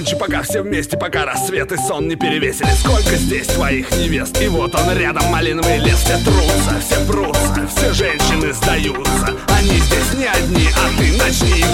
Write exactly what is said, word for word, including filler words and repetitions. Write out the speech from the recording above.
ночи, пока все вместе, пока рассвет и сон не перевесили. Сколько здесь твоих невест, и вот он рядом, малиновый лес. Все трутся, все прутся, все женщины сдаются. Они здесь не одни, а ты начни